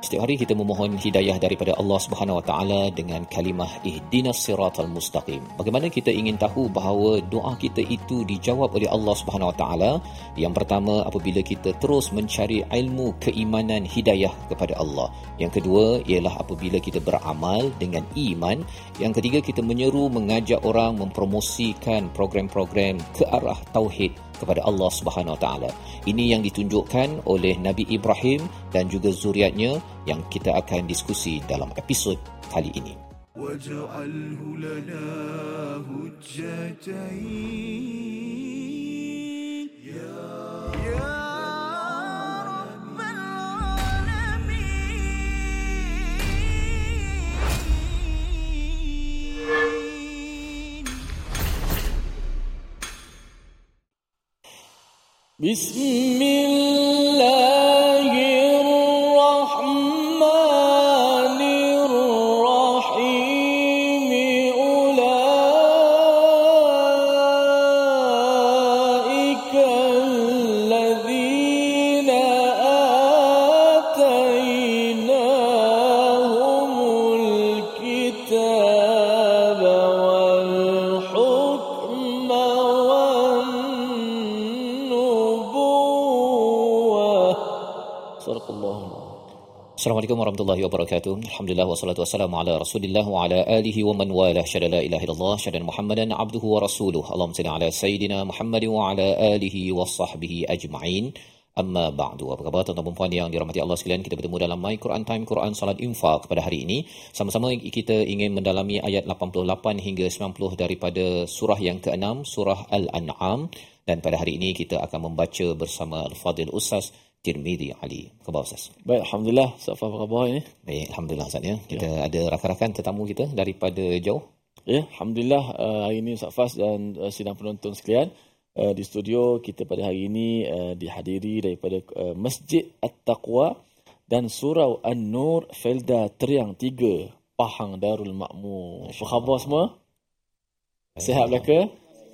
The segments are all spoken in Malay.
Setiap hari kita memohon hidayah daripada Allah Subhanahu Wa Taala dengan kalimah ihdinas siratal mustaqim. Bagaimana kita ingin tahu bahawa doa kita itu dijawab oleh Allah Subhanahu Wa Taala? Yang pertama, apabila kita terus mencari ilmu keimanan hidayah kepada Allah. Yang kedua ialah apabila kita beramal dengan iman. Yang ketiga, kita menyeru, mengajak orang, mempromosikan program-program ke arah tauhid kepada Allah Subhanahu Wa Taala. Ini yang ditunjukkan oleh Nabi Ibrahim dan juga zuriatnya yang kita akan diskusi dalam episod kali ini. Waj'alhu lana hujjatain ya rabbal alamin. Bismillahirrahmanirrahim. Ulaika alladhina atainahumul kitaba wal hukma wan Assalamualaikum warahmatullahi wabarakatuh. Alhamdulillah wassalatu wassalamu ala Rasulillah wa ala alihi wa man walah. Syada la ilaha illallah, syada Muhammadan abduhu wa rasuluh. Allahumma salli ala sayidina Muhammad wa ala alihi wa sahbihi ajma'in. Amma ba'du. Apa khabar tuan-tuan dan puan yang dirahmati Allah sekalian? Kita bertemu dalam My Quran Time, Quran Salat Infaq pada hari ini. Sama-sama kita ingin mendalami ayat 88 hingga 90 daripada surah yang ke-6, surah Al-An'am. Dan pada hari ini kita akan membaca bersama Al-Fadil Ustaz Tirmizi Ali. Khabar Ustaz? Baik, Alhamdulillah. Ustaz, apa khabar ini? Baik, Alhamdulillah Ustaz ya. Kita ada rakan-rakan tetamu kita daripada jauh. Ya, Alhamdulillah hari ini Ustaz Fas dan sidang penonton sekalian. Di studio kita pada hari ini dihadiri daripada Masjid At-Taqwa dan Surau An-Nur, Felda Teriang 3, Pahang Darul Makmur. Apa khabar semua? Sihat belaka?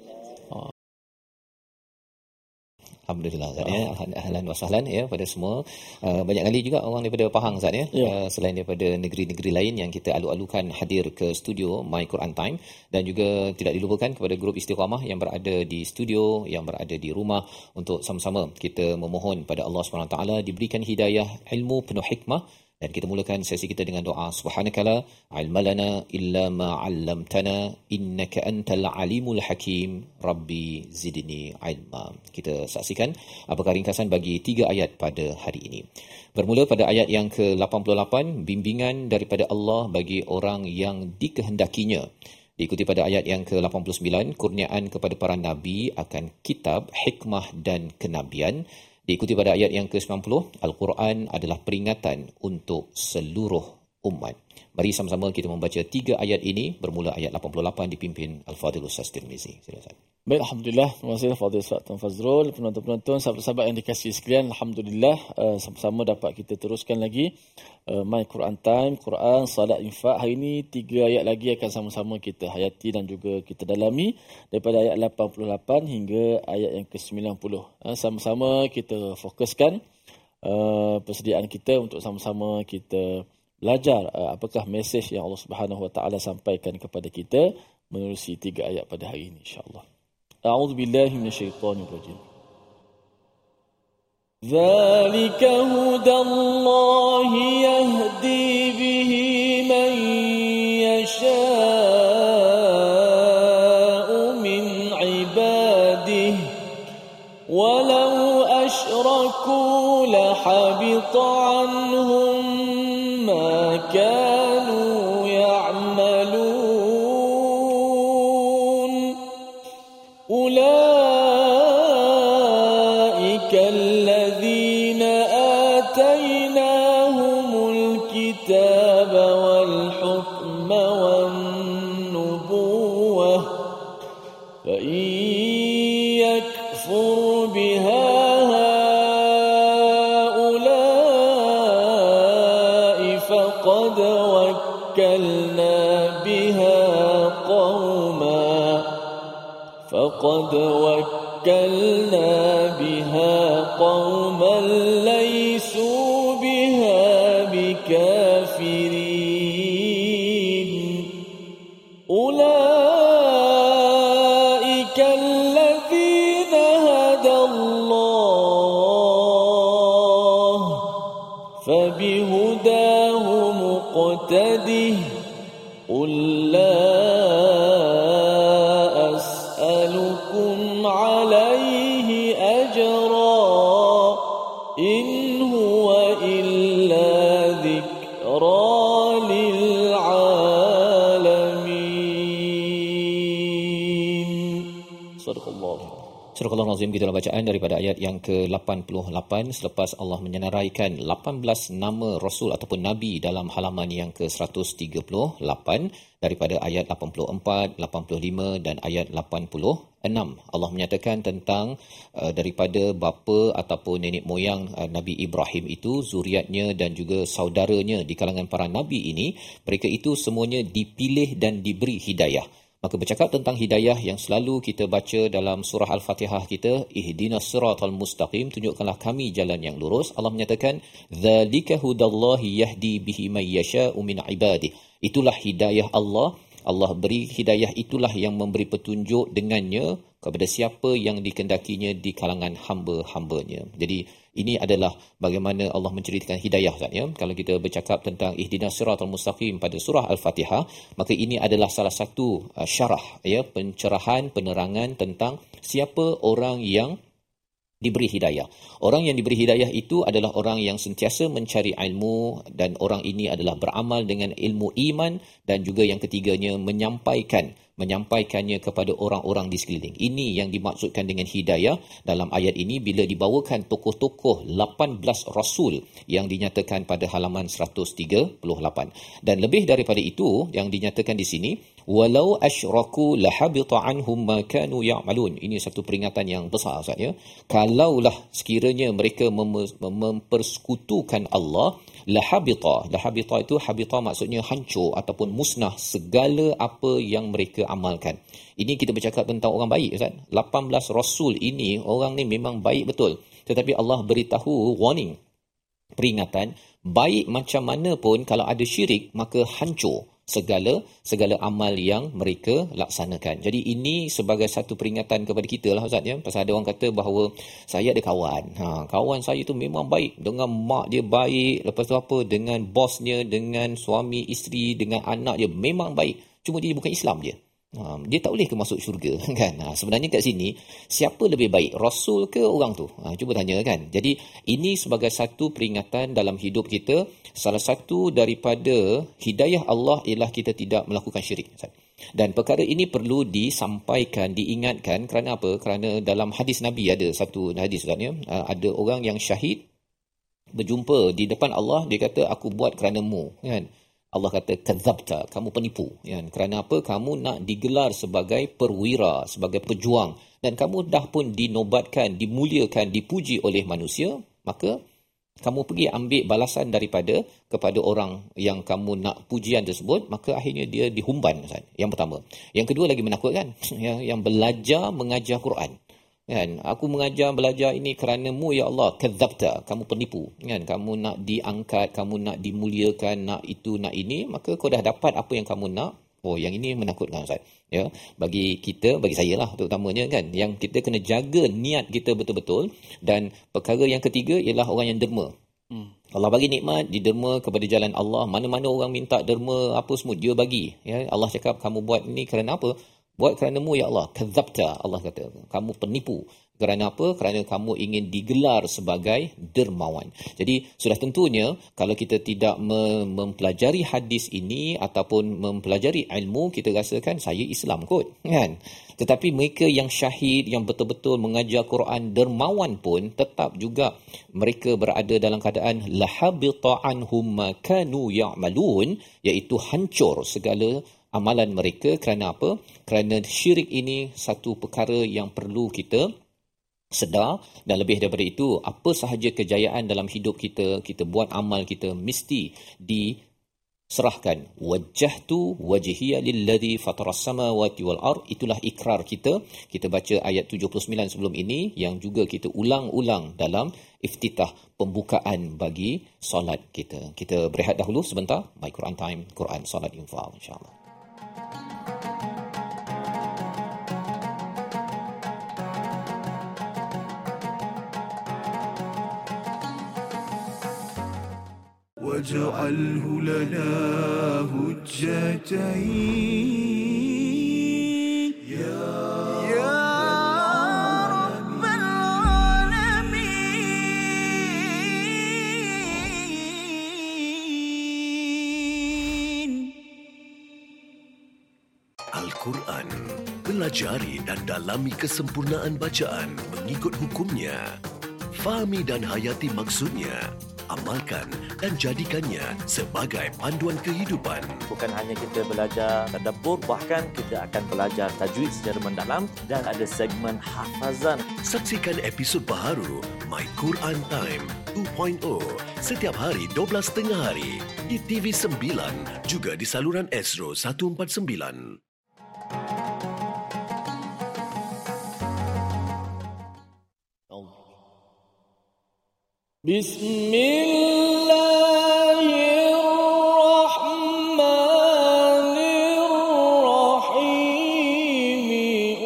Alhamdulillah Ustaz ya. Ahlan wa sahlan ya pada semua. Banyak kali juga orang daripada Pahang Ustaz ya. Selain daripada negeri-negeri lain yang kita alu-alukan hadir ke studio My Quran Time, dan juga tidak dilupakan kepada grup Istiqamah yang berada di studio, yang berada di rumah, untuk sama-sama kita memohon pada Allah SWT diberikan hidayah, ilmu penuh hikmah. Dan kita mulakan sesi kita dengan doa. Subhanakala ilmalana illa ma 'allamtana innaka antal alimul hakim rabbi zidni ilma. Kita saksikan apakah ringkasan bagi 3 ayat pada hari ini. Bermula pada ayat yang ke-88, bimbingan daripada Allah bagi orang yang dikehendakinya. Diikuti pada ayat yang ke-89, kurniaan kepada para nabi akan kitab, hikmah dan kenabian. Diikuti pada ayat yang ke-90, Al-Quran adalah peringatan untuk seluruh umat. Mari sama-sama kita membaca 3 ayat ini. Bermula ayat 88 dipimpin Al-Fadhil Ustaz Tirmizi. Silakan. Baik, Alhamdulillah. Terima kasih Fadhil Ustaz Tuan Fazrul, penonton-penonton, sahabat-sahabat yang dikasihi sekalian. Alhamdulillah, sama-sama dapat kita teruskan lagi My Quran Time, Quran Salat Infaq. Hari ini 3 ayat lagi akan sama-sama kita hayati dan juga kita dalami daripada ayat 88 hingga ayat yang ke-90. Sama-sama kita fokuskan persediaan kita untuk sama-sama kita belajar apakah mesej yang Allah Subhanahu Wa Taala sampaikan kepada kita menerusi 3 ayat pada hari ini, insya-Allah. A'udzu billahi minasyaitonir rajim. Dzalika hudallahi yahdi bihi man yasha'u min ibadihi walau asyraku lahabita anhum ma kanu ya'malun. Ulaika alladhina atainahumul kitaba wal hukma wan nubuwah fa in yakfur biha فقد وكلنا بها قوما ليسوا بها بكافرين. فبهداه مقتده قل لا أسألكم عليه أجرا إن هو إلا ذكرى للعالمين. صدق الله. Surah Al-Azim, gitulah bacaan daripada ayat yang ke-88 selepas Allah menyenaraikan 18 nama Rasul ataupun Nabi dalam halaman yang ke-138 daripada ayat 84, 85 dan ayat 86. Allah menyatakan tentang daripada bapa ataupun nenek moyang Nabi Ibrahim itu, zuriatnya dan juga saudaranya di kalangan para Nabi ini, mereka itu semuanya dipilih dan diberi hidayah. Maka bercakap tentang hidayah yang selalu kita baca dalam surah Al-Fatihah kita, ihdinas siratal mustaqim, tunjukkanlah kami jalan yang lurus. Allah menyatakan dzalika hudallahi yahdi bihi may yasha'u min ibadihi. Itulah hidayah Allah. Allah beri hidayah, itulah yang memberi petunjuk dengannya kepada siapa yang dikehendakinya di kalangan hamba-hambanya. Jadi ini adalah bagaimana Allah menceritakan hidayah, Ustaz, ya. Kalau kita bercakap tentang ihdinas siratal mustaqim pada surah Al-Fatihah, maka ini adalah salah satu syarah, ya, pencerahan, penerangan tentang siapa orang yang diberi hidayah. Orang yang diberi hidayah itu adalah orang yang sentiasa mencari ilmu, dan orang ini adalah beramal dengan ilmu iman, dan juga yang ketiganya menyampaikannya kepada orang-orang di sekeliling. Ini yang dimaksudkan dengan hidayah dalam ayat ini bila dibawakan tokoh-tokoh 18 Rasul yang dinyatakan pada halaman 138. Dan lebih daripada itu yang dinyatakan di sini, walau asyraku lahabita anhum ma kanu ya'malun. Ini satu peringatan yang besar, Ustaz, ya. Kalaulah sekiranya mereka mempersekutukan Allah, lahabita itu habita maksudnya hancur ataupun musnah segala apa yang mereka amalkan. Ini kita bercakap tentang orang baik, Ustaz. 18 Rasul ini, orang ni memang baik betul. Tetapi Allah beritahu warning, peringatan, baik macam mana pun kalau ada syirik, maka hancur segala amal yang mereka laksanakan. Jadi ini sebagai satu peringatan kepada kita lah, Ustaz, ya. Pasal ada orang kata bahawa saya ada kawan. Kawan saya tu memang baik. Dengan mak dia baik. Lepas tu apa? Dengan bosnya, dengan suami, isteri, dengan anak dia memang baik. Cuma dia bukan Islam je. Dia tak boleh ke masuk syurga, kan? Sebenarnya kat sini, siapa lebih baik? Rasul ke orang tu? Cuba tanya, kan? Jadi ini sebagai satu peringatan dalam hidup kita. Salah satu daripada hidayah Allah ialah kita tidak melakukan syirik. Dan perkara ini perlu disampaikan, diingatkan. Kerana apa? Kerana dalam hadis Nabi ada satu hadis, ada orang yang syahid berjumpa di depan Allah, dia kata aku buat kerana-mu, kan? Allah kata kadzabta, kamu penipu, kan? Kerana apa? Kamu nak digelar sebagai perwira, sebagai pejuang, dan kamu dah pun dinobatkan, dimuliakan, dipuji oleh manusia, maka kamu pergi ambil balasan kepada orang yang kamu nak pujian tersebut, maka akhirnya dia dihumban, Ustaz. Yang pertama. Yang kedua lagi menakutkan, yang belajar mengajar Quran. Kan, aku belajar ini kerana-mu ya Allah, kadzabta, kamu penipu, kan? Kamu nak diangkat, kamu nak dimuliakan, nak itu, nak ini, maka kau dah dapat apa yang kamu nak. Oh, yang ini menakutkan, Ustaz, ya. Bagi kita, bagi saya lah terutamanya, kan, yang kita kena jaga niat kita betul-betul. Dan perkara yang ketiga ialah orang yang derma. Allah bagi nikmat, diderma kepada jalan Allah. Mana-mana orang minta derma apa semua, dia bagi, ya. Allah cakap kamu buat ini kerana apa? Buat kerana-mu ya Allah, kadzabta, Allah kata, kamu penipu. Kerana apa? Kerana kamu ingin digelar sebagai dermawan. Jadi sudah tentunya kalau kita tidak mempelajari hadis ini ataupun mempelajari ilmu, kita rasakan saya Islam kot, kan? Tetapi mereka yang syahid, yang betul-betul mengajar Quran, dermawan pun tetap juga mereka berada dalam keadaan lahabita anhum ma kanu ya'malun, iaitu hancur segala amalan mereka. Kerana apa? Kerana syirik ini satu perkara yang perlu kita sedar. Dan lebih daripada itu, apa sahaja kejayaan dalam hidup kita, kita buat amal kita mesti diserahkan. Wajjahtu wajhiya lilladzi fataras samawati wal ard. Itulah ikrar kita. Kita baca ayat 79 sebelum ini, yang juga kita ulang-ulang dalam iftitah, pembukaan bagi solat kita. Kita berehat dahulu sebentar. My Quran Time, Quran Salat Infaq, insya-Allah. واجعله لنا هجتين يا رب العالمين. Al-Quran. Pelajari dan dalami kesempurnaan bacaan mengikut hukumnya. Fahami dan hayati maksudnya. Amalkan dan jadikannya sebagai panduan kehidupan. Bukan hanya kita belajar tadabbur, bahkan kita akan belajar tajwid secara mendalam dan ada segmen hafazan. Saksikan episod baharu My Quran Time 2.0 setiap hari 12.30 hari di TV9 juga di saluran Astro 149. Bismillahirrahmanirrahim.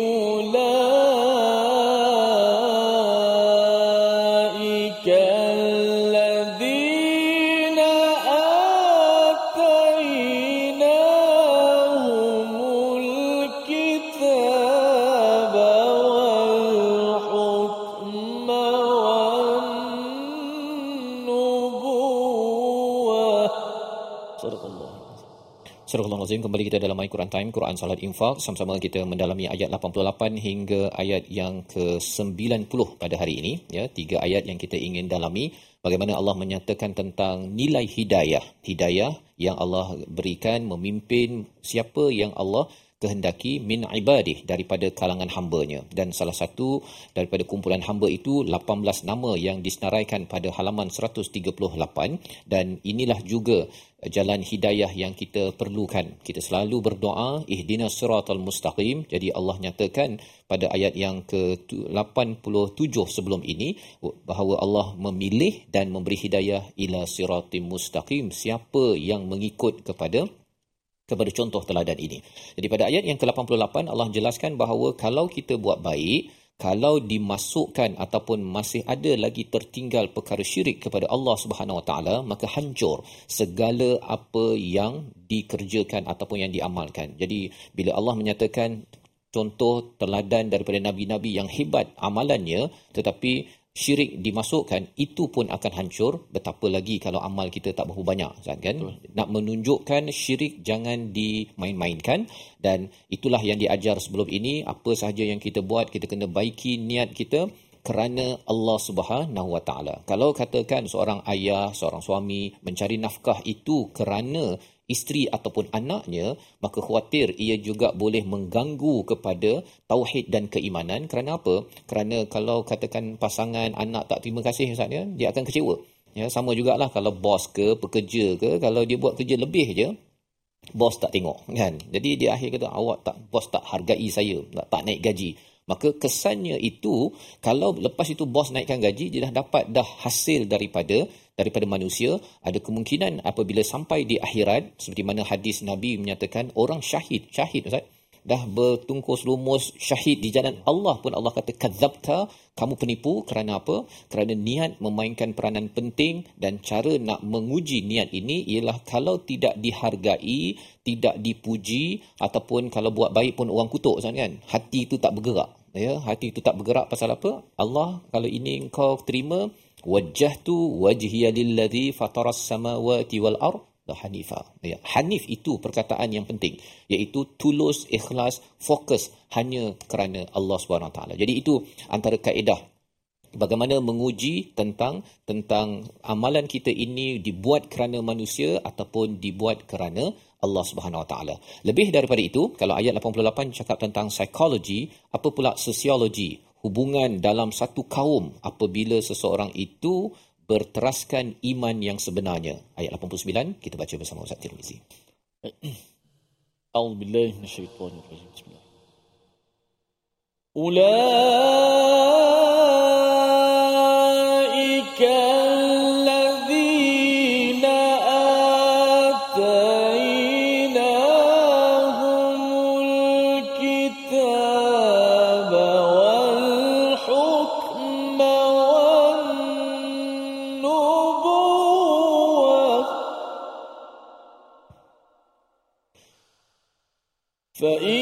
Ulaika alladhina atainahumul kitaba wal hukma Surah Al-Azim, kembali kita dalam My Quran Time, Quran Salat Infak. Sama-sama kita mendalami ayat 88 hingga ayat yang ke-90 pada hari ini. Ya, 3 ayat yang kita ingin dalami. Bagaimana Allah menyatakan tentang nilai hidayah. Hidayah yang Allah berikan memimpin siapa yang Allah kehendaki min ibadih, daripada kalangan hamba-Nya. Dan salah satu daripada kumpulan hamba itu 18 nama yang disenaraikan pada halaman 138, dan inilah juga jalan hidayah yang kita perlukan. Kita selalu berdoa ihdinas siratal mustaqim. Jadi Allah nyatakan pada ayat yang ke-87 sebelum ini bahawa Allah memilih dan memberi hidayah ila siratim mustaqim, siapa yang mengikut kepada contoh teladan ini. Jadi pada ayat yang ke-88 Allah jelaskan bahawa kalau kita buat baik, kalau dimasukkan ataupun masih ada lagi tertinggal perkara syirik kepada Allah Subhanahu Wa Taala, maka hancur segala apa yang dikerjakan ataupun yang diamalkan. Jadi bila Allah menyatakan contoh teladan daripada nabi-nabi yang hebat amalannya, tetapi syirik dimasukkan, itu pun akan hancur. Betapa lagi kalau amal kita tak berapa banyak, kan? Nak menunjukkan syirik jangan dimain-mainkan, dan itulah yang diajar sebelum ini. Apa sahaja yang kita buat, kita kena baiki niat kita kerana Allah Subhanahu Wa Taala. Kalau katakan seorang ayah, seorang suami mencari nafkah itu kerana isteri ataupun anaknya, maka khawatir ia juga boleh mengganggu kepada tauhid dan keimanan. Kerana apa? Kerana kalau katakan pasangan anak tak terima kasih misalnya, dia akan kecewa. Ya, sama jugalah kalau bos ke pekerja ke, kalau dia buat kerja lebih je, bos tak tengok, kan? Jadi dia akhir kata bos tak hargai saya, tak naik gaji. Maka kesannya itu, kalau lepas itu bos naikkan gaji, dia dah dapat hasil daripada manusia. Ada kemungkinan apabila sampai di akhirat, seperti mana hadis Nabi menyatakan, orang syahid Ustaz, dah bertungkus lumus syahid di jalan Allah pun Allah kata kadzabta, kamu penipu. Kerana apa? Kerana niat memainkan peranan penting, dan cara nak menguji niat ini ialah kalau tidak dihargai, tidak dipuji, ataupun kalau buat baik pun orang kutuk, kan? Hati itu tak bergerak. Ya, hati itu tak bergerak pasal apa? Allah, kalau ini engkau terima, wajjahtu wajhiya lilladzi fataras samawati wal ard hanifa. Ya, hanif itu perkataan yang penting, iaitu tulus, ikhlas, fokus hanya kerana Allah Subhanahu Wa Taala. Jadi itu antara kaedah bagaimana menguji tentang amalan kita ini dibuat kerana manusia ataupun dibuat kerana Allah Subhanahu Wa Taala. Lebih daripada itu, kalau ayat 88 cakap tentang psikologi, apa pula sosiologi, hubungan dalam satu kaum apabila seseorang itu berteraskan iman yang sebenarnya. Ayat 89 kita baca bersama Ustaz Tirmizi. A'udzubillahi minasyaitonir rajim. Bismillah. فإن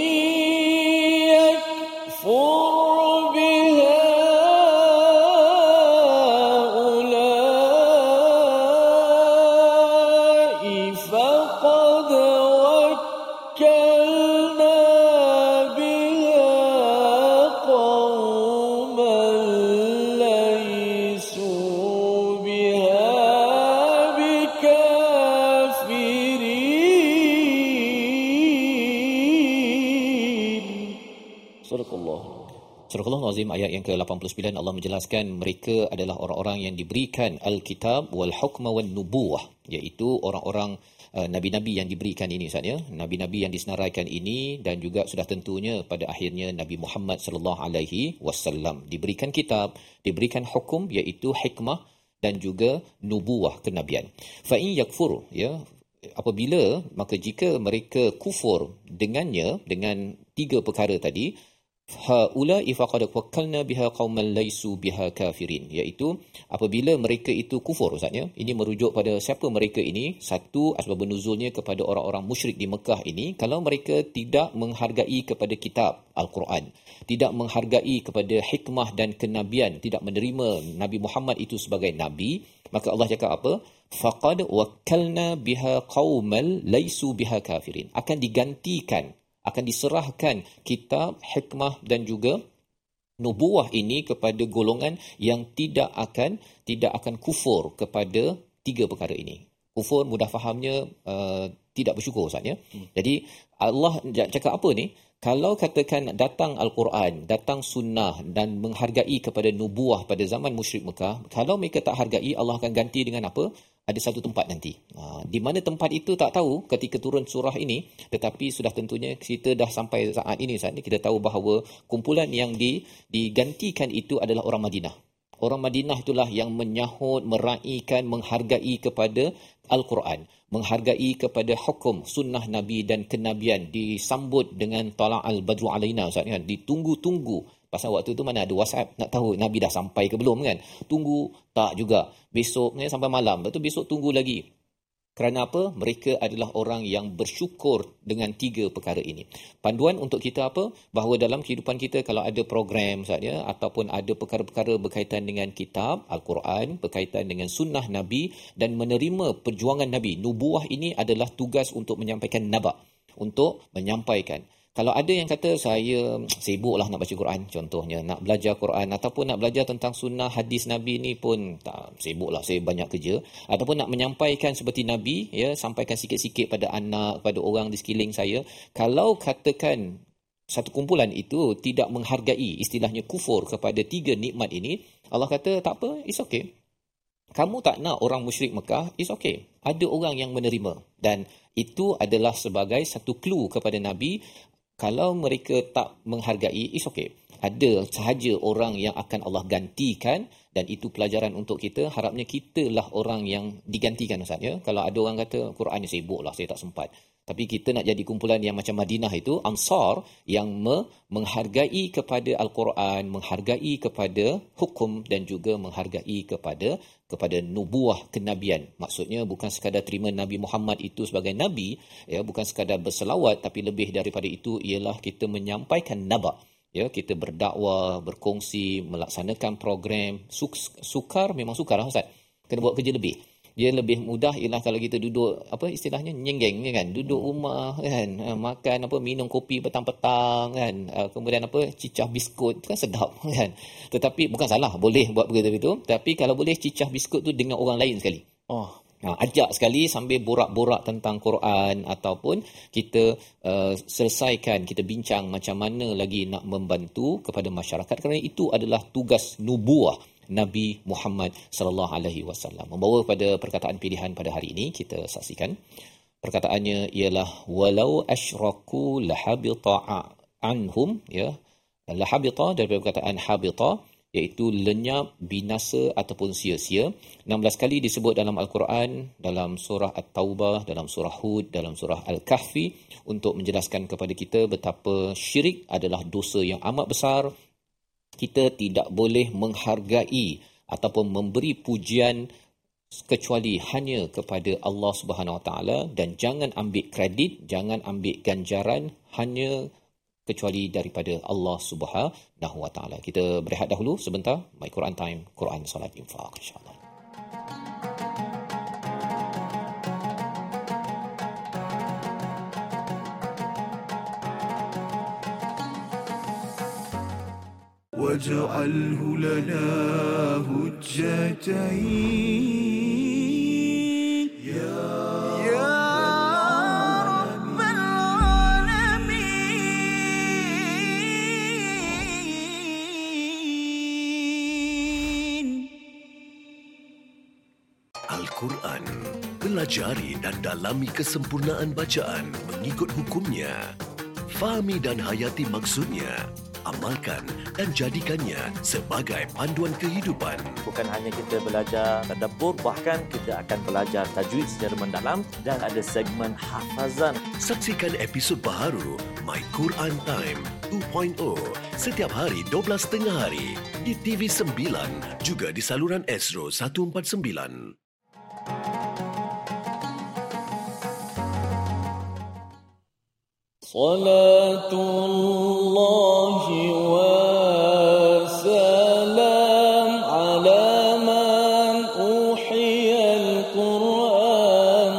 يكفر بها هؤلاء فقد وكلنا بها قوما ليسوا بها بكافرين. صدق الله. Surah Al-Azim ayat yang ke-89 Allah menjelaskan mereka adalah orang-orang yang diberikan Al-Kitab wal hukma wan nubuwah, iaitu orang-orang nabi-nabi yang diberikan ini Ustaz ya, nabi-nabi yang disenaraikan ini, dan juga sudah tentunya pada akhirnya Nabi Muhammad sallallahu alaihi wasallam diberikan kitab, diberikan hukum iaitu hikmah dan juga nubuwah kenabian. Fa in yakfur, ya, apabila, maka jika mereka kufur dengannya, dengan tiga perkara tadi, haula'i faqad wakkalna biha qauman laisu biha kafirin, iaitu apabila mereka itu kufur Ustaz ya. Ini merujuk pada siapa mereka ini? Satu, asbab nuzulnya kepada orang-orang musyrik di Mekah ini. Kalau mereka tidak menghargai kepada kitab Al-Quran, tidak menghargai kepada hikmah dan kenabian, tidak menerima Nabi Muhammad itu sebagai nabi, maka Allah cakap apa? Faqad wakkalna biha qauman laisu biha kafirin. Akan digantikan, akan diserahkan kitab, hikmah dan juga nubuwah ini kepada golongan yang tidak akan kufur kepada tiga perkara ini. Kufur mudah fahamnya tidak bersyukur Ustaz ya. Jadi Allah cakap apa ni? Kalau katakan datang Al-Quran, datang sunnah dan menghargai kepada nubuwah pada zaman musyrik Mekah, kalau mereka tak hargai, Allah akan ganti dengan apa? Ada satu tempat nanti. Di mana tempat itu tak tahu ketika turun surah ini, tetapi sudah tentunya kita dah sampai saat ini Ustaz, kita tahu bahawa kumpulan yang digantikan itu adalah orang Madinah. Orang Madinah itulah yang menyahut, meraihkan, menghargai kepada Al-Quran, menghargai kepada hukum, sunnah Nabi dan kenabian, disambut dengan tala'al badru alaina Ustaz kan, ditunggu-tunggu. Pasal waktu tu mana ada WhatsApp nak tahu Nabi dah sampai ke belum kan. Tunggu tak juga. Besok ni sampai malam. Lepas tu besok tunggu lagi. Kerana apa? Mereka adalah orang yang bersyukur dengan tiga perkara ini. Panduan untuk kita apa? Bahawa dalam kehidupan kita kalau ada program Ustaz ya, ataupun ada perkara-perkara berkaitan dengan kitab Al-Quran, berkaitan dengan sunnah Nabi dan menerima perjuangan Nabi. Nubuwah ini adalah tugas untuk menyampaikan naba, untuk menyampaikan. Kalau ada yang kata saya sibuklah nak baca Quran, contohnya nak belajar Quran ataupun nak belajar tentang sunnah hadis Nabi ni pun tak sibuklah, saya banyak kerja, ataupun nak menyampaikan seperti Nabi ya, sampaikan sikit-sikit pada anak, pada orang di sekeliling saya. Kalau katakan satu kumpulan itu tidak menghargai, istilahnya kufur kepada tiga nikmat ini, Allah kata tak apa, it's okay. Kamu tak nak orang musyrik Mekah, it's okay. Ada orang yang menerima, dan itu adalah sebagai satu clue kepada Nabi. Kalau mereka tak menghargai, it's okay. Ada sahaja orang yang akan Allah gantikan, dan itu pelajaran untuk kita. Harapnya kitalah orang yang digantikan Ustaz ya. Kalau ada orang kata Quran ni sibuklah, saya tak sempat. Tapi kita nak jadi kumpulan yang macam Madinah itu, Ansar, yang menghargai kepada Al-Quran, menghargai kepada hukum dan juga menghargai kepada nubuwah kenabian. Maksudnya bukan sekadar terima Nabi Muhammad itu sebagai Nabi, ya, bukan sekadar berselawat, tapi lebih daripada itu ialah kita menyampaikan naba. Ya, kita berdakwah, berkongsi, melaksanakan program. Sukar memang sukar lah Ustaz. Kena buat kerja lebih. Dia lebih mudah ialah kalau kita duduk, apa istilahnya, nyenggeng kan, duduk rumah kan, makan apa, minum kopi petang-petang kan, kemudian apa, cicah biskut kan sedap kan. Tetapi bukan salah, boleh buat begitu, tapi kalau boleh cicah biskut tu dengan orang lain sekali. Ajak sekali sambil borak-borak tentang Quran, ataupun kita selesaikan, kita bincang macam mana lagi nak membantu kepada masyarakat, kerana itu adalah tugas nubuwah Nabi Muhammad sallallahu alaihi wasallam. Membawa pada perkataan pilihan pada hari ini, kita saksikan. Perkataannya ialah walau asyraku lahabita anhum, ya, lahabita daripada perkataan habita, iaitu lenyap, binasa ataupun sia-sia. 16 kali disebut dalam Al-Quran, dalam surah At-Taubah, dalam surah Hud, dalam surah Al-Kahfi, untuk menjelaskan kepada kita betapa syirik adalah dosa yang amat besar. Kita tidak boleh menghargai ataupun memberi pujian kecuali hanya kepada Allah Subhanahu Wa Taala, dan jangan ambil kredit, jangan ambil ganjaran hanya kecuali daripada Allah Subhanahu Wa Taala. Kita berehat dahulu sebentar. My Quran Time, Quran Salat Infak, insya-Allah. واجعله لنا هجتين يا رب العالمين. Al-Quran. Pelajari dan dalami kesempurnaan bacaan mengikut hukumnya. Fahami dan hayati maksudnya. Amalkan dan jadikannya sebagai panduan kehidupan. Bukan hanya kita belajar tadabbur, bahkan kita akan belajar tajwid secara mendalam dan ada segmen hafazan. Saksikan episod baharu My Quran Time 2.0 setiap hari 12.30 hari di TV9 juga di saluran Astro 149. Salatullahi wa salam ala man uhiyal Quran.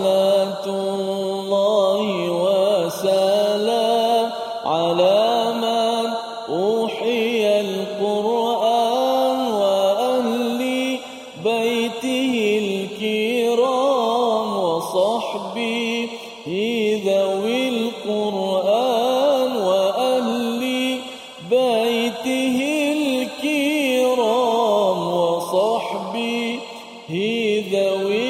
Salatullahi wa salam ala man uhiyal Quran wa ahli baitihil kiram wa sahbihi dhawil القرآن وأهل بيته الكرام وصحبه ذوي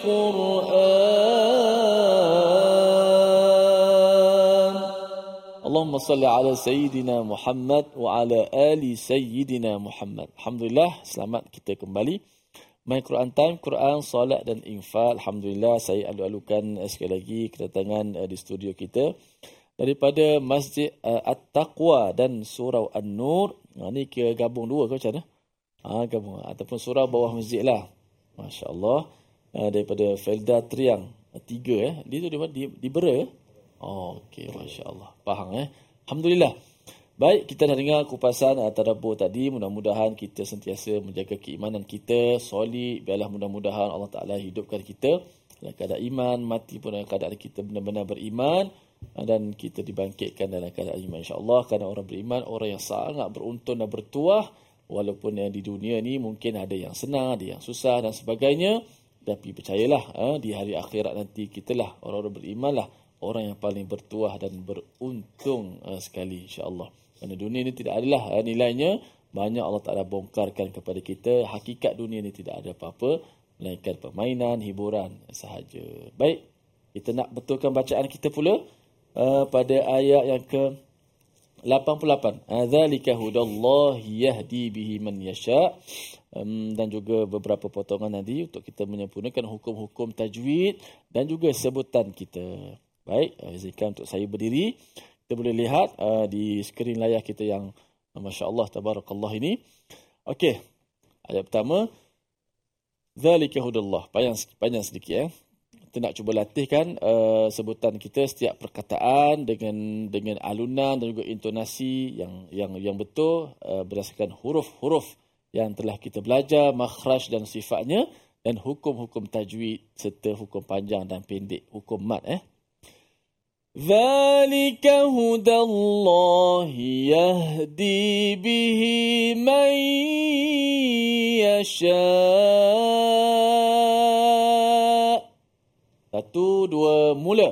القرآن. اللهم صل على سيدنا محمد وعلى آل سيدنا محمد. Alhamdulillah, selamat kita kembali. My Quran Time, Quran, Salat dan Infak. Alhamdulillah, saya alu-alukan sekali lagi kedatangan di studio kita daripada Masjid At-Taqwa dan Surau An-Nur. Ni ke gabung dua ke macam mana? Gabung. Ataupun surau bawah masjid lah. Masya Allah. Daripada Felda Triang 3. Dia tu di Bera. Okey, Masya Allah. Faham Alhamdulillah. Baik, kita dah dengar kupasan tadabbur tadi. Mudah-mudahan kita sentiasa menjaga keimanan kita solid. Biarlah mudah-mudahan Allah Ta'ala hidupkan kita dalam keadaan iman, mati pun dalam keadaan kita benar-benar beriman, dan kita dibangkitkan dalam keadaan iman, insya-Allah. Kerana orang beriman, orang yang sangat beruntun dan bertuah. Walaupun di dunia ni mungkin ada yang senang, ada yang susah dan sebagainya, tapi percayalah di hari akhirat nanti kitalah orang-orang beriman lah orang yang paling bertuah dan beruntung sekali, insya-Allah. Kerana dunia ini tidak adalah nilainya. Banyak Allah Ta'ala bongkarkan kepada kita. Hakikat dunia ini tidak ada apa-apa melainkan permainan, hiburan sahaja. Baik, kita nak betulkan bacaan kita pula pada ayat yang ke-88. Dzalika hudallahi yahdi bihi man yasha. Dan juga beberapa potongan nanti untuk kita menyempurnakan hukum-hukum tajwid dan juga sebutan kita. Baik, izinkan untuk saya berdiri. Kita boleh lihat di skrin layar kita yang Masya Allah, Tabarakallah ini. Okey, ayat pertama. Dzalika hudallah. Panjang sedikit. Kita nak cuba latihkan sebutan kita, setiap perkataan dengan alunan dan juga intonasi yang betul berdasarkan huruf-huruf yang telah kita belajar, makhraj dan sifatnya, dan hukum-hukum tajwid serta hukum panjang dan pendek, hukum mat. ذلك هدى الله يهدي به من يشاء. 1, 2, mula.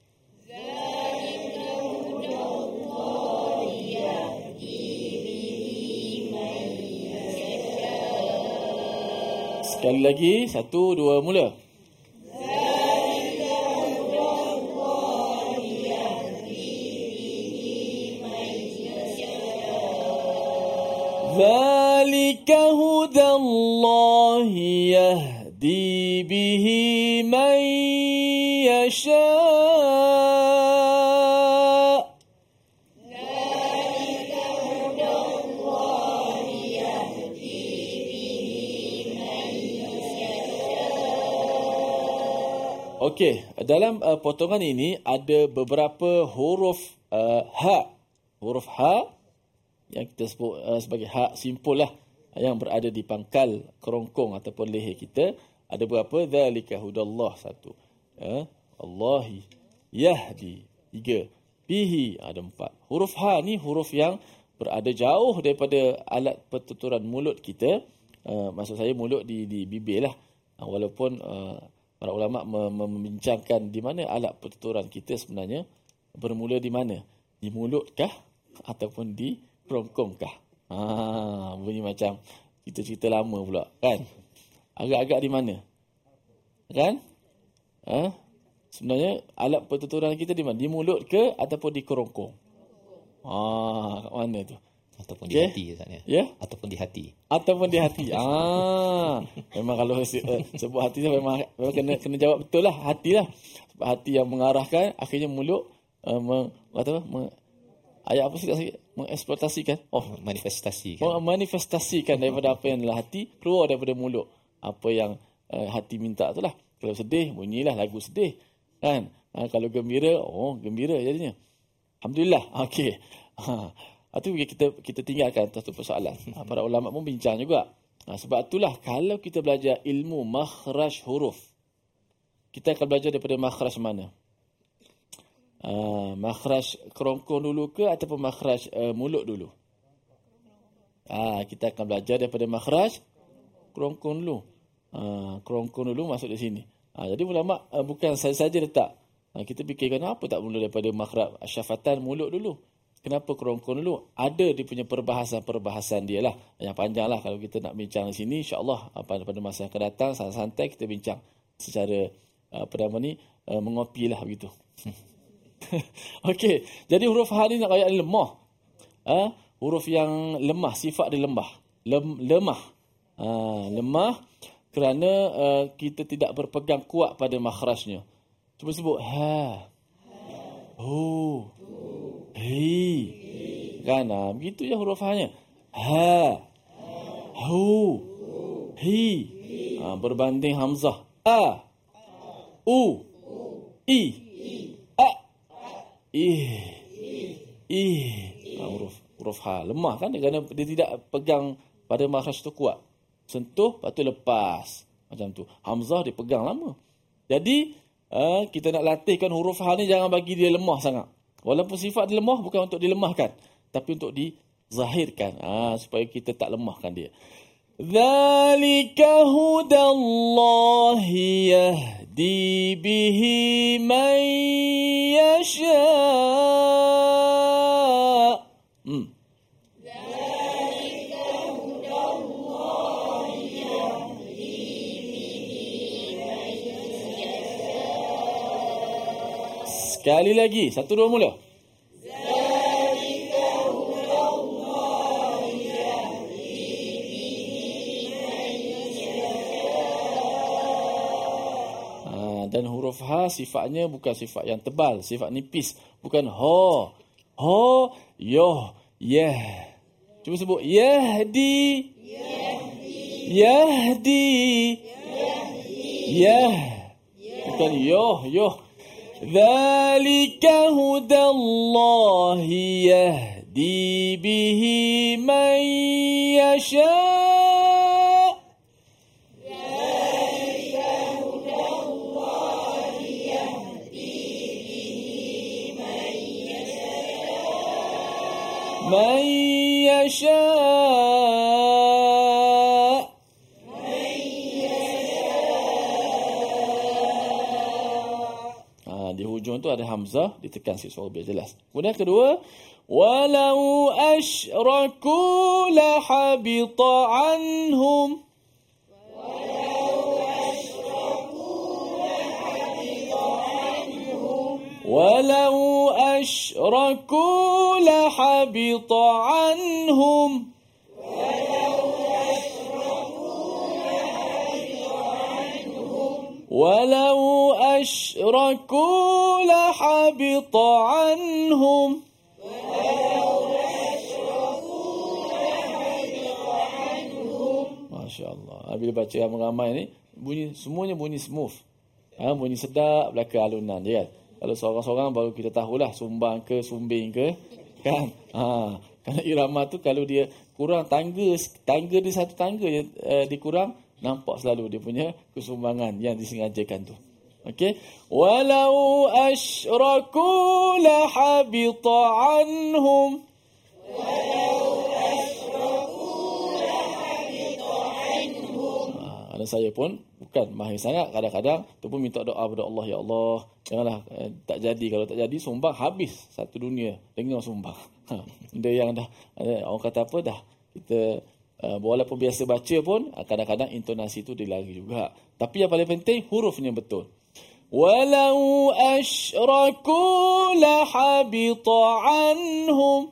Sekali lagi, 1, 2, mula. ذلك هدى الله يهدي به من يشاء. ذلك هدى الله يهدي به من يشاء. Okey, dalam potongan ini ada beberapa huruf ha. Huruf ha yang kita sebut sebagai ha simpul lah, yang berada di pangkal kerongkong ataupun leher kita. Ada berapa? Dzalika hudallah, satu. Allahi, yahdi, tiga. Bihi, ada empat. Huruf ha ni huruf yang berada jauh daripada alat pertuturan mulut kita. Maksud saya mulut di bibir lah. Walaupun para ulama membincangkan di mana alat pertuturan kita sebenarnya bermula di mana? Di mulut kah ataupun di kerongkong kah? Bunyi macam cerita-cerita lama pula kan? Agak-agak di mana? Kan? Sebenarnya alat pertuturan kita di mana? Di mulut ke ataupun di kerongkong? Kat mana tu? Ataupun di hati Ustaz ya. Ya? Ataupun di hati. Ataupun di hati. Memang kalau sebut hati memang kena jawab betul lah, hati lah. Sebab hati yang mengarahkan, akhirnya mulut ayat apa sih? Mengeksploitasikan. Manifestasikan daripada apa yang adalah hati, keluar daripada mulut. Apa yang hati minta tu lah. Kalau sedih, bunyilah lagu sedih. Kan? Kalau gembira, gembira jadinya. Alhamdulillah. Okey. Itu kita tinggalkan satu persoalan. Para ulama pun bincang juga. Sebab itulah kalau kita belajar ilmu makhraj huruf, kita akan belajar daripada makhraj mana? Makhraj kerongkong dulu ke ataupun makhraj mulut dulu? Kita akan belajar daripada makhraj kerongkong dulu. Kerongkong dulu masuk di sini. Jadi ulama bukan saja letak. Kita fikirkan apa tak mula daripada makhraj syafatan mulut dulu. Kenapa kerongkong dulu? Ada dia punya perbahasan dia lah. Yang panjang lah kalau kita nak bincang di sini. InsyaAllah pada masa yang akan datang, santai kita bincang secara mengopi lah begitu. Okey, jadi huruf ha ni nak ayat lemah. Huruf yang lemah, sifat dia lemah. Lemah. Lemah kerana kita tidak berpegang kuat pada makhrajnya. Cuba sebut ha. Hu. Hi. Kan? Begitu je huruf ha-nya. Ha. Hu. Hi. Berbanding hamzah. A. U. I. A. I. Huruf ha. Lemah kan? Kerana dia tidak pegang pada makhraj tu kuat. Sentuh, lepas tu lepas. Macam tu. Hamzah dia pegang lama. Jadi, kita nak latihkan huruf ha ni jangan bagi dia lemah sangat. Walaupun sifat dia lemah bukan untuk dilemahkan, tapi untuk dizahirkan, supaya kita tak lemahkan dia. Dzalika hudallahi yahdi bihi man yasha. Sekali lagi, 1, 2 mula. Dan huruf ha sifatnya bukan sifat yang tebal, sifat nipis, bukan ho, yoh, yah. Cuba sebut yahdi, yahdi, yah, bukan yoh. Dzalika hudallahi yahdi bihi man yasha. Dzalika hudallahi yahdi bihi man yasha. Di hujung tu ada hamzah, ditekan sikit suara biar jelas. Kemudian kedua, walau asyraku la habita anhum. Walau asyraku la habita anhum. ولو أشركوا لحبط عنهم. Masya Allah. Bila baca ramai-ramai ni, semuanya bunyi smooth. Bunyi sedap belaka alunan dia kan. Kalau seorang-seorang baru kita tahulah sumbang ke sumbing ke kan. Kerana irama tu kalau dia kurang tangga di satu tangga yang dikurang, nampak selalu dia punya kesumbangan yang disengajakan tu. Okey. Walau asyraku la habita anhum. Ada saya pun bukan mahir sangat, kadang-kadang tu pun minta doa kepada Allah, ya Allah, janganlah tak jadi, kalau tak jadi sumbang habis satu dunia dengar sumbang. Dia yang dah orang kata apa dah kita walaupun biasa baca pun kadang-kadang intonasi tu dilari juga. Tapi yang paling penting hurufnya betul. Walau asyraku la habita anhum.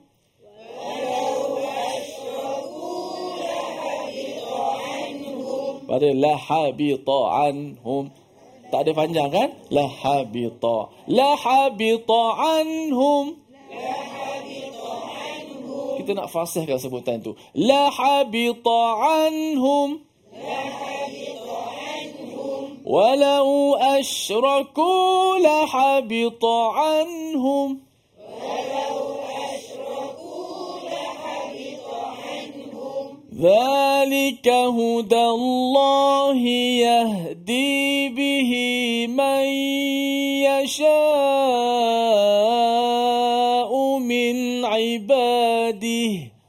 Pada la habita anhum. Tak ada panjang kan? La habita. La habita anhum. Kita nak fasihkan sebutan tu. La habita anhum. Walau asyraku la habita anhum. ذلك هدى الله يهدي به من يشاء من عباده.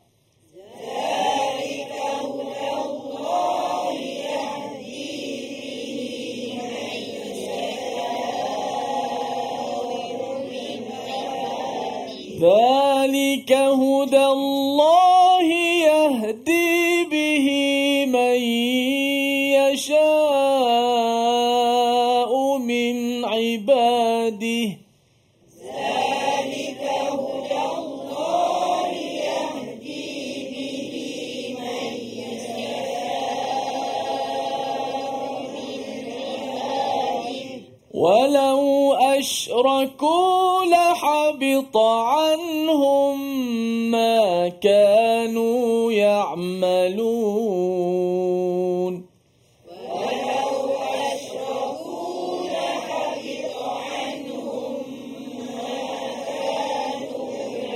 ذلك هدى الله يهدي به من يشاء من عباده. ذلك هدى الله يهدي به من يشاء من عباده. ولو أشركوا لحبط عنهم ما كانوا يعملون. ولو أشركوا لحبط عنهم ما كانوا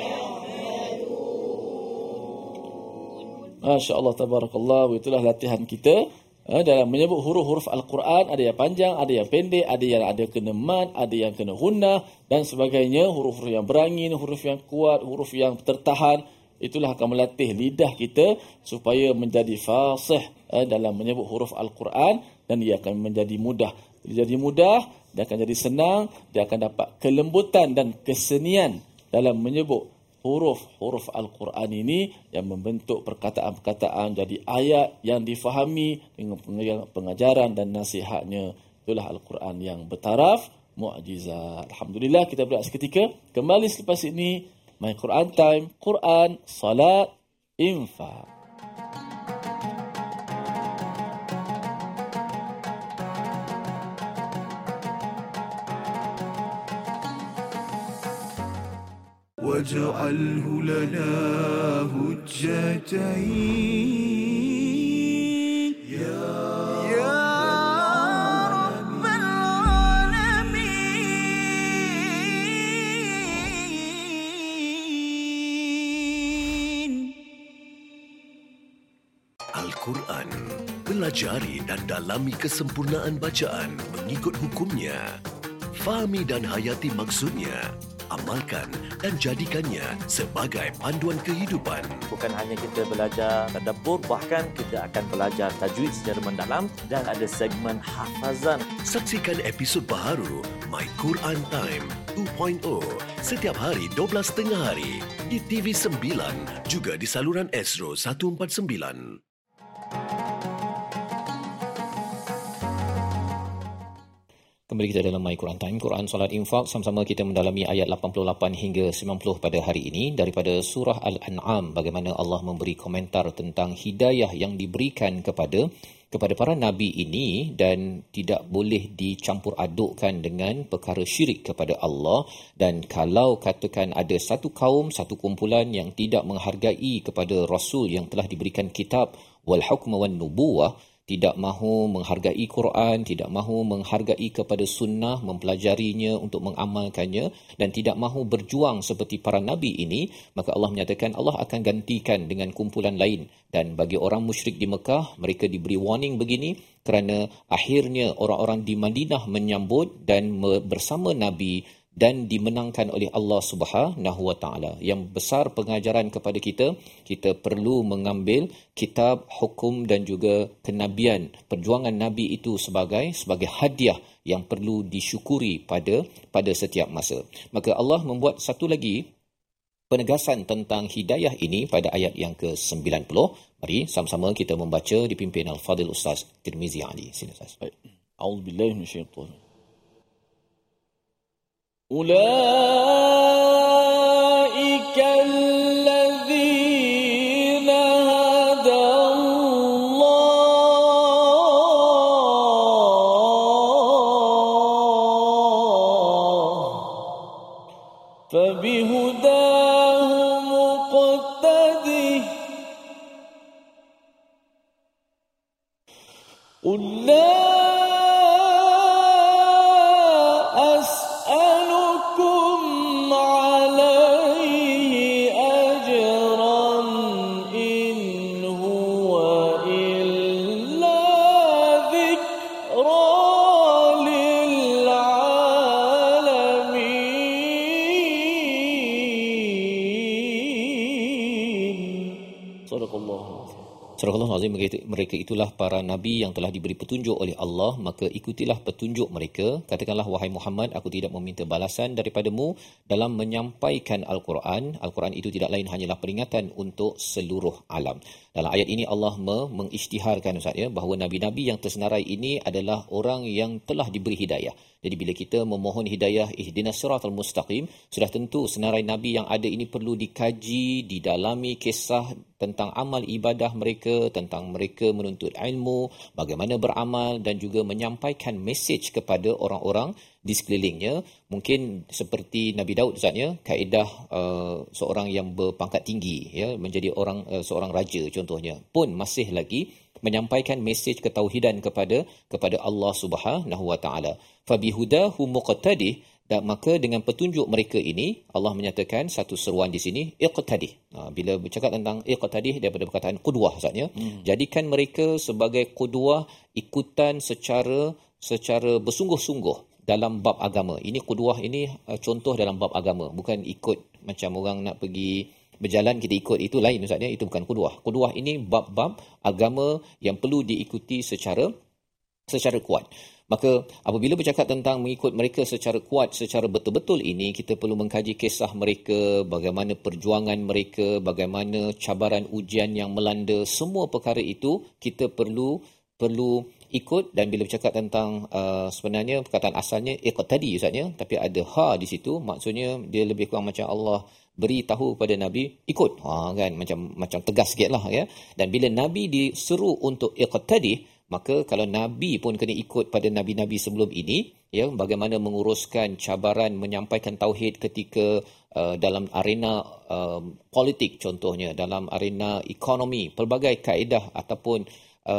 يعملون. Masya Allah, tabarakallah. Itulah latihan kita dalam menyebut huruf-huruf Al-Quran. Ada yang panjang, ada yang pendek, ada yang ada kena mad, ada yang kena gunnah dan sebagainya. Huruf-huruf yang berangin, huruf yang kuat, huruf yang tertahan. Itulah akan melatih lidah kita supaya menjadi fasih dalam menyebut huruf Al-Quran, dan ia akan menjadi mudah. Dia jadi mudah, dia akan jadi senang, dia akan dapat kelembutan dan kesenian dalam menyebut huruf-huruf Al-Quran ini yang membentuk perkataan-perkataan jadi ayat yang difahami dengan pengajaran dan nasihatnya. Itulah Al-Quran yang bertaraf, mukjizat. Alhamdulillah, kita berehat seketika. Kembali selepas ini, My Quran Time, Quran, Salat, Infak. واجعله لنا هجتين يا رب العالمين. Al-Quran. Pelajari dan dalami kesempurnaan bacaan mengikut hukumnya. Fahami dan hayati maksudnya. Amalkan dan jadikannya sebagai panduan kehidupan. Bukan hanya kita belajar tadabbur, bahkan kita akan belajar tajwid secara mendalam dan ada segmen hafazan. Saksikan episod baharu My Quran Time 2.0 setiap hari 12.30 hari di TV9 juga di saluran Astro 149. Kembali kita dalam My Quran Time, Quran, Salat, Infak. Sama-sama kita mendalami ayat 88 hingga 90 pada hari ini daripada surah Al-An'am, bagaimana Allah memberi komentar tentang hidayah yang diberikan kepada para nabi ini dan tidak boleh dicampur adukkan dengan perkara syirik kepada Allah. Dan kalau katakan ada satu kaum, satu kumpulan yang tidak menghargai kepada Rasul yang telah diberikan kitab wal hukm wan nubuwah, tidak mahu menghargai Quran, tidak mahu menghargai kepada sunnah, mempelajarinya untuk mengamalkannya dan tidak mahu berjuang seperti para nabi ini, maka Allah menyatakan Allah akan gantikan dengan kumpulan lain. Dan bagi orang musyrik di Mekah, mereka diberi warning begini kerana akhirnya orang-orang di Madinah menyambut dan bersama Nabi dan dimenangkan oleh Allah Subhanahu Wa Taala. Yang besar pengajaran kepada kita, kita perlu mengambil kitab, hukum dan juga kenabian, perjuangan Nabi itu sebagai hadiah yang perlu disyukuri pada setiap masa. Maka Allah membuat satu lagi penegasan tentang hidayah ini pada ayat yang ke-90. Mari sama-sama kita membaca dipimpin Al-Fadhil Ustaz Tirmizi Ali. Sila Ustaz. Baik. A'udzubillahi minasyaitanir أولئك الذين هدى الله فبهداه مقتده قل لا Surah Al-Azim, mereka itulah para nabi yang telah diberi petunjuk oleh Allah, maka ikutilah petunjuk mereka. Katakanlah, wahai Muhammad, aku tidak meminta balasan daripadamu dalam menyampaikan Al-Quran. Al-Quran itu tidak lain hanyalah peringatan untuk seluruh alam. Dalam ayat ini Allah mengisytiharkan Ustaz ya, bahawa nabi-nabi yang tersenarai ini adalah orang yang telah diberi hidayah. Jadi bila kita memohon hidayah, ihdinas siratal mustaqim, sudah tentu senarai nabi yang ada ini perlu dikaji, didalami kisah tentang amal ibadah mereka, tentang mereka menuntut ilmu, bagaimana beramal dan juga menyampaikan mesej kepada orang-orang di sekelilingnya. Mungkin seperti Nabi Daud Ustaz ya, kaedah seorang yang berpangkat tinggi ya, menjadi seorang raja contohnya, pun masih lagi menyampaikan mesej ketauhidan kepada Allah Subhanahu Wa Taala. Fabihudahu muqtadih, dan maka dengan petunjuk mereka ini Allah menyatakan satu seruan di sini, iqtadih. Bila bercakap tentang iqtadih daripada perkataan qudwah Ustaznya, jadikan mereka sebagai qudwah, ikutan secara bersungguh-sungguh dalam bab agama. Ini qudwah ini contoh dalam bab agama, bukan ikut macam orang nak pergi berjalan kita ikut, itu lain Ustaz ya, itu bukan qudwah. Qudwah ini bab-bab agama yang perlu diikuti secara kuat. Maka apabila bercakap tentang mengikut mereka secara kuat, secara betul-betul ini, kita perlu mengkaji kisah mereka, bagaimana perjuangan mereka, bagaimana cabaran ujian yang melanda, semua perkara itu kita perlu ikut. Dan bila bercakap tentang sebenarnya perkataan asalnya iqtadi Ustaz ya, tapi ada ha di situ, maksudnya dia lebih kurang macam Allah beritahu pada Nabi ikut, kan, macam tegas sikitlah ya. Dan bila Nabi diseru untuk iqtadi, maka kalau Nabi pun kena ikut pada Nabi-Nabi sebelum ini, ya, bagaimana menguruskan cabaran menyampaikan tauhid ketika dalam arena politik contohnya, dalam arena ekonomi, pelbagai kaedah ataupun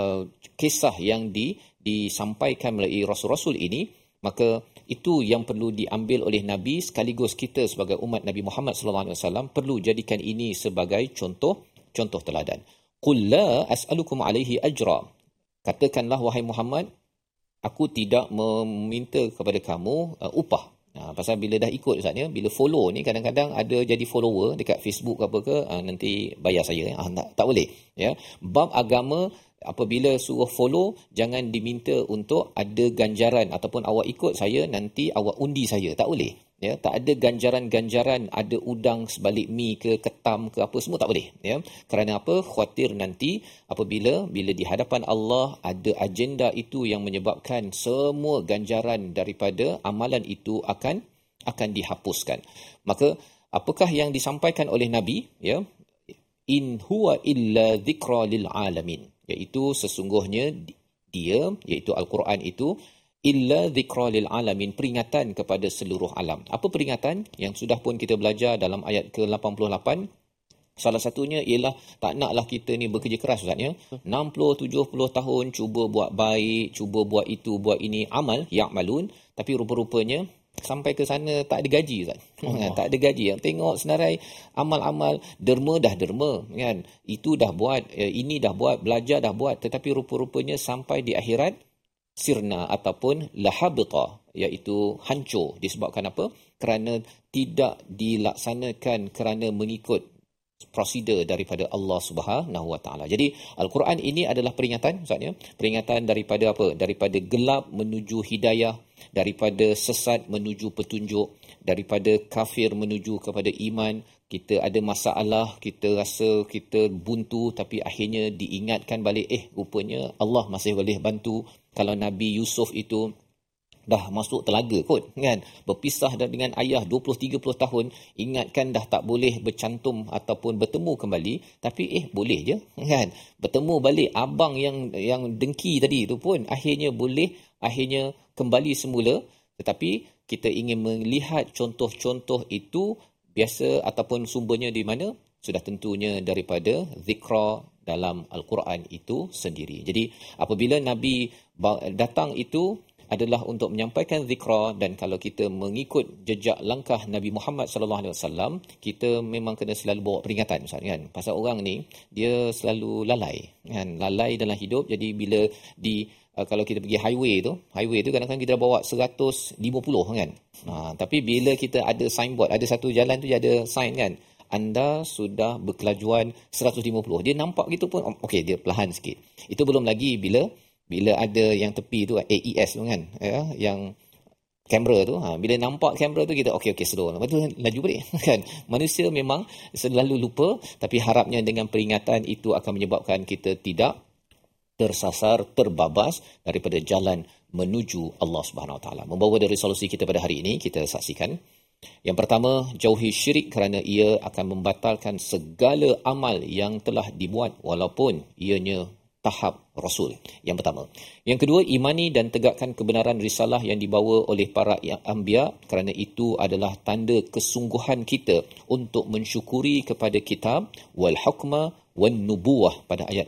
kisah yang disampaikan melalui Rasul-Rasul ini, maka itu yang perlu diambil oleh Nabi, sekaligus kita sebagai umat Nabi Muhammad SAW perlu jadikan ini sebagai contoh teladan. Qul la as'alukum alaihi ajra. Katakanlah wahai Muhammad, aku tidak meminta kepada kamu upah. Pasal bila dah ikut Ustaz ya, bila follow ni kadang-kadang ada jadi follower dekat Facebook apa ke, nanti bayar saya. Tak boleh ya. Bab agama apabila suruh follow, jangan diminta untuk ada ganjaran ataupun awak ikut saya nanti awak undi saya, tak boleh ya. Tak ada ganjaran-ganjaran, ada udang sebalik mi ke ketam ke apa, semua tak boleh ya. Kerana apa? Khawatir nanti apabila di hadapan Allah ada agenda itu yang menyebabkan semua ganjaran daripada amalan itu akan dihapuskan. Maka apakah yang disampaikan oleh Nabi ya? In huwa illa dzikra lil alamin, iaitu sesungguhnya dia, iaitu Al-Quran itu, illa dzikra lil alamin, peringatan kepada seluruh alam. Apa peringatan? Yang sudah pun kita belajar dalam ayat ke-88, Salah satunya ialah tak naklah kita ni bekerja keras Ustaz ya. 60-70 tahun cuba buat baik, cuba buat itu, buat ini, amal ya'malun, tapi rupa-rupanya sampai ke sana tak ada gaji Ustaz. Tak ada gaji. Yang tengok senarai amal-amal, derma dah derma kan. Itu dah buat, ini dah buat, belajar dah buat, tetapi rupa-rupanya sampai di akhirat sirna ataupun lahabita, iaitu hancur. Disebabkan apa? Kerana tidak dilaksanakan kerana mengikut prosedur daripada Allah Subhanahu Wa Taala. Jadi Al-Quran ini adalah peringatan Ustaz ya. Peringatan daripada apa? Daripada gelap menuju hidayah, daripada sesat menuju petunjuk, daripada kafir menuju kepada iman. Kita ada masalah, kita rasa kita buntu, tapi akhirnya diingatkan balik, rupanya Allah masih boleh bantu. Kalau Nabi Yusuf itu dah masuk telaga kot kan, berpisah dengan ayah 20-30 tahun, ingatkan dah tak boleh bercantum ataupun bertemu kembali, tapi boleh je kan, bertemu balik abang yang dengki tadi tu pun akhirnya boleh, akhirnya kembali semula. Tetapi kita ingin melihat contoh-contoh itu biasa ataupun sumbernya di mana, sudah tentunya daripada zikra dalam Al-Quran itu sendiri. Jadi apabila Nabi datang itu adalah untuk menyampaikan zikra, dan kalau kita mengikut jejak langkah Nabi Muhammad sallallahu alaihi wasallam, kita memang kena selalu bawa peringatan Ustaz kan. Pasal orang ni dia selalu lalai kan, lalai dalam hidup. Jadi bila kalau kita pergi highway tu kadang-kadang kita bawa 150 kan. Tapi bila kita ada signboard, ada satu jalan tu ada sign kan, anda sudah berkelajuan 150. Dia nampak gitu pun okey, dia perlahan sikit. Itu belum lagi bila ada yang tepi tu AES tu kan, yang kamera tu, bila nampak kamera tu kita okey slow, lepas tu laju balik kan. Manusia memang selalu lupa, tapi harapnya dengan peringatan itu akan menyebabkan kita tidak tersasar, terbabas daripada jalan menuju Allah Subhanahu Wa Taala. Membawa dari resolusi kita pada hari ini, kita saksikan. Yang pertama, jauhi syirik kerana ia akan membatalkan segala amal yang telah dibuat walaupun ianya tahap Rasul. Yang pertama. Yang kedua, imani dan tegakkan kebenaran risalah yang dibawa oleh para anbiya, kerana itu adalah tanda kesungguhan kita untuk mensyukuri kepada kitab wal hukma wan nubuwah pada ayat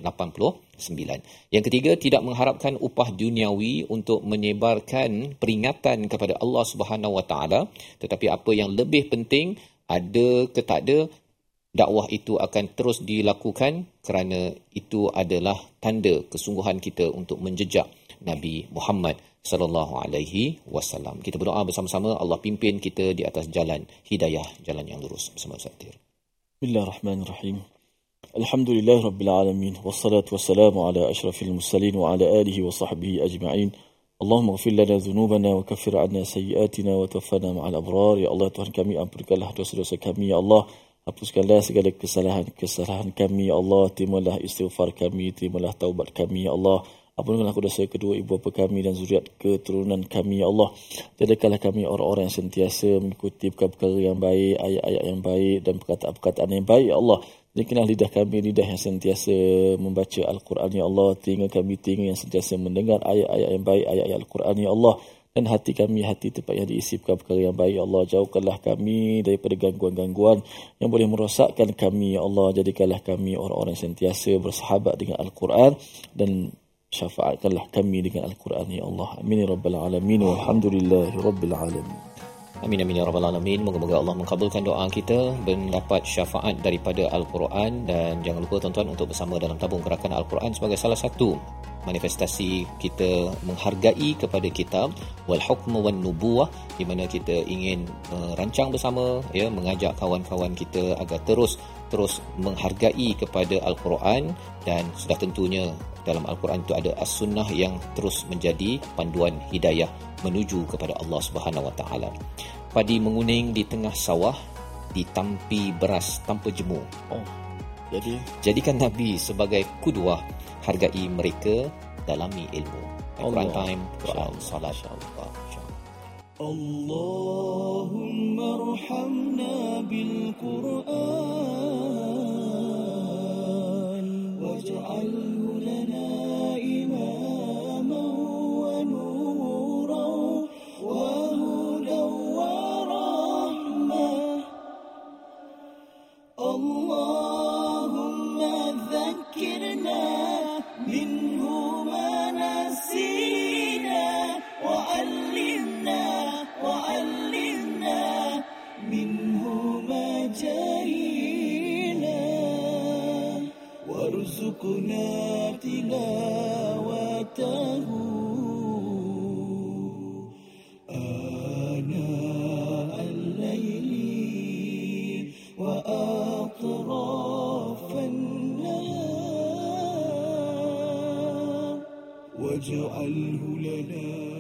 89. Yang ketiga, tidak mengharapkan upah duniawi untuk menyebarkan peringatan kepada Allah Subhanahu Wa Taala, tetapi apa yang lebih penting, ada ke tak ada, dakwah itu akan terus dilakukan kerana itu adalah tanda kesungguhan kita untuk menjejak Nabi Muhammad sallallahu alaihi wasallam. Kita berdoa bersama-sama, Allah pimpin kita di atas jalan hidayah, jalan yang lurus bersama Ustaz. Bismillahirrahmanirrahim. Alhamdulillahirabbil alamin, wassalatu wassalamu ala asyrafil mursalin wa ala alihi wa sahbihi ajma'in. Allahumma ighfir lana dhunubana wa kaffir 'anna sayyi'atina wa tawaffana ma'al abrar. Ya Allah, Tuhan kami, ampunkanlah dosa-dosa kami ya Allah. Hapuskanlah segala kesalahan kami ya Allah. Terimalah istighfar kami, terimalah taubat kami ya Allah. Ampunkanlah dosa kedua ibu bapa kami dan zuriat keturunan kami ya Allah. Jadikanlah kami orang-orang yang sentiasa mengikuti perkara yang baik, ayat-ayat yang baik dan perkataan-perkataan yang baik ya Allah. Jadikanlah lidah kami lidah yang sentiasa membaca Al-Quran ya Allah. Telinga kami telinga yang sentiasa mendengar ayat-ayat yang baik, ayat-ayat Al-Quran ya Allah. Dan hati kami hati tempat yang diisi perkara yang baik ya Allah. Jauhkanlah kami daripada gangguan-gangguan yang boleh merosakkan kami ya Allah. Jadikanlah kami orang-orang yang sentiasa bersahabat dengan Al-Quran, dan syafaatkanlah kami dengan Al-Quran ya Allah. Amin ya rabbal alamin, walhamdulillahi rabbil alamin. Amin amin ya rabbal alamin. Moga-moga Allah mengabulkan doa kita, mendapat syafaat daripada Al-Quran. Dan jangan lupa tuan-tuan untuk bersama dalam tabung gerakan Al-Quran sebagai salah satu manifestasi kita menghargai kepada kitab wal hukm wan nubuwah, di mana kita ingin merancang bersama ya, mengajak kawan-kawan kita agar terus menghargai kepada Al-Quran. Dan sudah tentunya dalam Al-Quran itu ada as-sunnah yang terus menjadi panduan hidayah menuju kepada Allah Subhanahu Wa Taala. Padi menguning di tengah sawah, ditampi beras tanpa jemu. Jadikan Nabi sebagai kuduah, hargai mereka, dalami ilmu. Al-Quran Time, Quran Salat. Allahumma arhamna bil Quran waj'alhu lana imaman wa nuran wa hudan wa rahmah. Allah وذكرنا منه ما نسينا وعلمنا منه ما جهلنا وارزقنا تلاوته آناء الليل وأطراف النهار واجعله لنا